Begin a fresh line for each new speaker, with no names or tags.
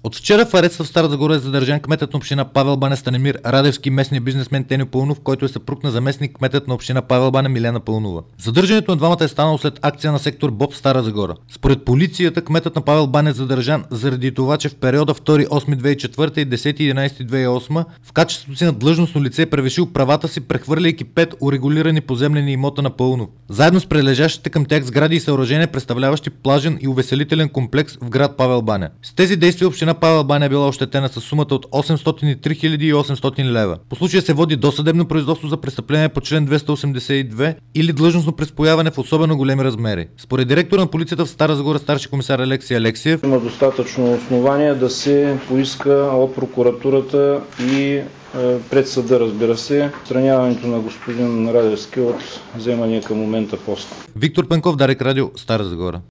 От вчера в ареста в Стара Загора е задържан кметът на община Павел баня Станимир Радевски, местният бизнесмен Теньо Паунов, който е съпруг на заместник кметът на община Павел баня Милена Паунова. Задържането на двамата е станало след акция на сектор БОП в Стара Загора. Според полицията, кметът на Павел баня е задържан заради това, че в периода 2.8.2004 и 10.11.2008 в качеството си на длъжностно лице е превишил правата си, прехвърляйки 5 урегулирани поземлени имота на Паунов, заедно с прилежащите към тях сгради и съоръжения, представляващи плажен и увеселителен комплекс в град Павел баня. С тези действия община Павел баня е била ощетена с сумата от 803 800 лева. По случая се води досъдебно производство за престъпление по член 282 или длъжностно преспояване в особено големи размери. Според директора на полицията в Стара Загора старши комисар Алексей Алексиев,
има достатъчно основание да се поиска от прокуратурата и пред съда, разбира се, отстраняването на господин Радевски от вземания към момента пост.
Виктор Пенков, Дарик Радио, Стара Загора.